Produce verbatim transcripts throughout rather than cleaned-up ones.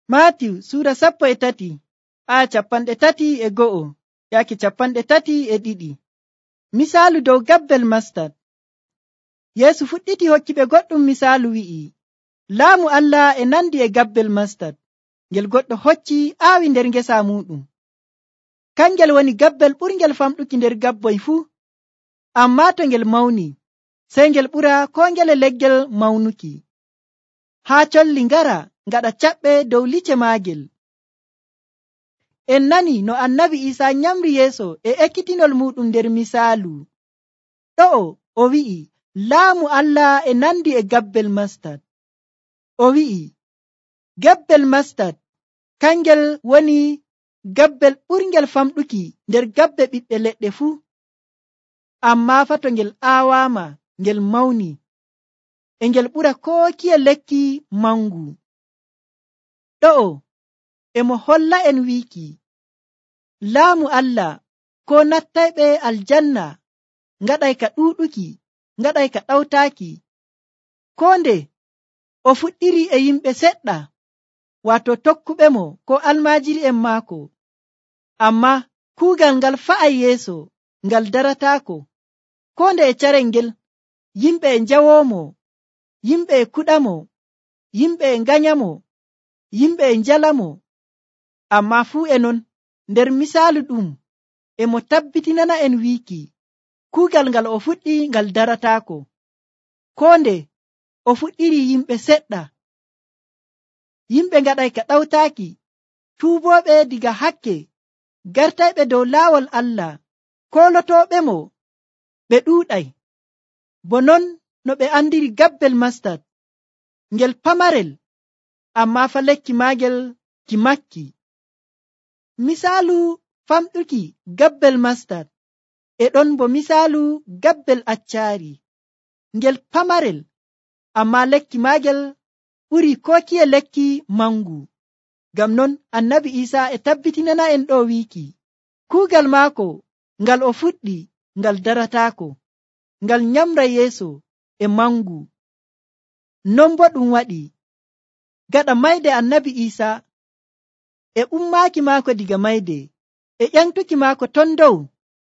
Maatiw Sura sappo e tati aya capanɗe tati e go'o yaake capanɗe tati e ɗiɗi. Misaalu dow gabbel mastad. Yeesu fuɗɗiti hokkiɓe goɗɗum misaalu wi'i, laamu Allah e nandi e gabbel mastad ngel goɗɗo hocci aawi nder ngesa muɗum. Kangel woni gabbel ɓurngel famɗuki nder gabboy fuu, amma to ngel mawni sey ngel ɓura ko ngele leggel mawnuki. Haa colli ngara ngaɗa caɓɓe dow lice maagel. En nani no annabi Isa nyamri yeeso e ekkitinol muɗum nder misaalu ɗo'o o wi'i, laamu Allah e nandi e gabbel mastad. O wi'i, gabbel mastad kangel woni gabbel ɓurngel famɗuki nder gabbe ɓiɓɓe leɗɗe fuu, amma fa to ngel aawaama ngel mawni e ngel ɓura ko kiye lekki mangu. Ɗo'o emo holla en wiiki, laamu Allah ko nattayɓe aljanna ngaɗay ka ɗuɗuki, ngaɗay ka ɗawtaaki. Ko nde o fuɗɗiri e yimɓe seɗɗa, wato tokkuɓe mo ko almajiri en maako, amma kuugal ngal fa'ay yeeso ngal darataako. Ko nde e carel ngel yimɓe e njawomo, yimɓe e kuɗamo, yimɓe e nganyamo, yimɓe e njalamo, amma fuu e non nder misaalu ɗum emo tabbitinana en wiiki kuugal ngal o fuɗɗi ngal darataako. Ko nde o fuɗɗiri yimɓe seɗɗa, yimɓe ngaɗay ka ɗawtaaki, tuuboɓe diga hakke gartayɓe dow laawol Allah, kolotoɓe mo ɓe ɗuuɗay. Bo non no ɓe andiri gabbel mastad, ngel pamarel amma fa lekki maagel ki makki. Misaalu famɗuki gabbel mastad e ɗon bo misaalu gabbel accaari, ngel pamarel amma lekki maagel ɓuri ko kiye lekki mangu. Ngam non annabi Isa e tabbitinana en ɗo wiiki, kuugal maako ngal o fuɗɗi ngal darataako, ngal nyamra yeeso e mangu. Non bo ɗum waɗi gaɗa mayde annabi Isa e ummaaki maako diga mayde e ƴantuki maako ton dow,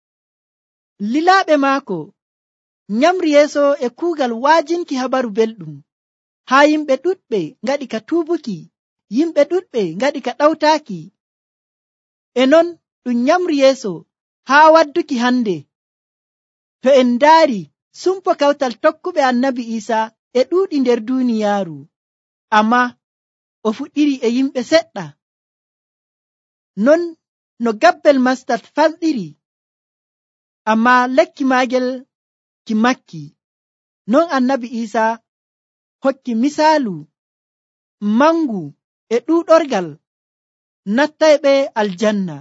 lilaaɓe maako nyamri yeeso e kuugal waajinki habaru belɗum. Haa yimɓe ɗuɗɓe ngaɗi ka tuubuki, yimɓe ɗuɗɓe ngaɗi ka ɗawtaaki. E non ɗum nyamri yeeso haa wadduki hande. To en ndaari sumpo kawtal tokkuɓe annabi Isa e ɗuuɗi nder duuniyaaru, amma o fuɗɗiri e yimɓe seɗɗa. Non no gabbel mastad falɗiri, amma lekki maagel ki makki, non annabi Isa hokki misaalu mangu e ɗuuɗorgal nattayɓe aljanna.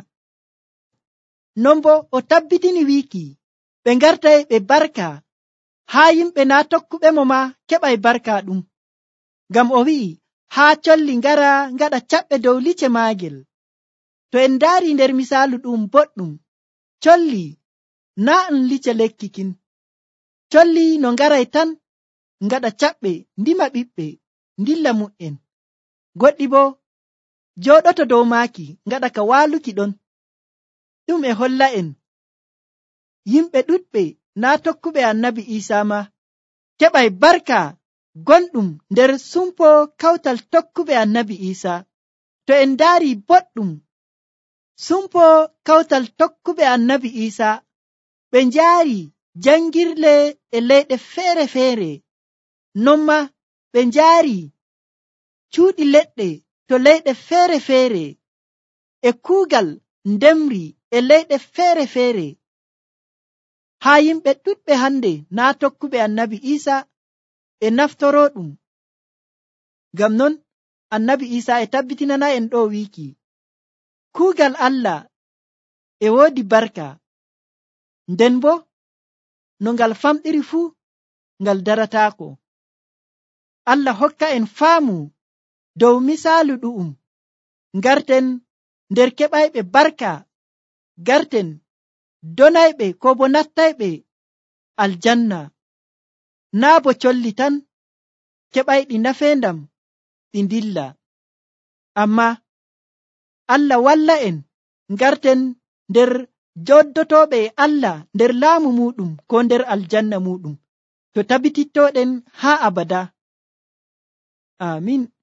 Non bo o tabbitini wiiki ɓe ngartay ɓe barka, haa yimɓe naa tokkuɓe mo ma keɓay barka ɗum. Ngam o wi'i, haa colli ngara ngaɗa caɓɓe dow lice maagel. To en ndaari nder misaalu ɗum boɗɗum, colli naa ɗum lice lekkikin. Colli no ngaray tan ngaɗa caɓɓe ndima ɓiɓɓe ndilla mu'en, goɗɗi bo jooɗoto dow maaki ngaɗa ka waaluki ɗon. Ɗum e holla en yimɓe ɗuɗɓe naa tokkuɓe annabi Isa ma keɓay barka gonɗum nder sumpo kawtal tokkuɓe annabi Isa. To en ndaari boɗɗum sumpo kawtal tokkuɓe annabi Isa, ɓe njaari jangirle e leyɗe feere-feere, non ma ɓe njaari cuuɗi leɗɗe to leyɗe feere-feere e kuugal ndemri e leyɗe feere-feere. Haa yimɓe ɗuɗɓe hande naa tokkuɓe annabi Isa e naftoro ɗum. Ngam non annabi Isa e tabbitinana en ɗo wiiki, kuugal Allah e woodi barka, nden bo no ngal famɗiri fuu ngal darataako. Allah hokka en faamu dow misaalu ɗu'um, ngarten nder keɓayɓe barka, garten donayɓe ko bo nattayɓe aljanna, naa bo colli tan keɓayɗi nafeendam ɗi ndilla. Amma Allah walla en ngarten nder joddotoɓe Allah nder laamu muɗum ko nder aljanna muɗum to tabitittoɗen haa abada. Amin.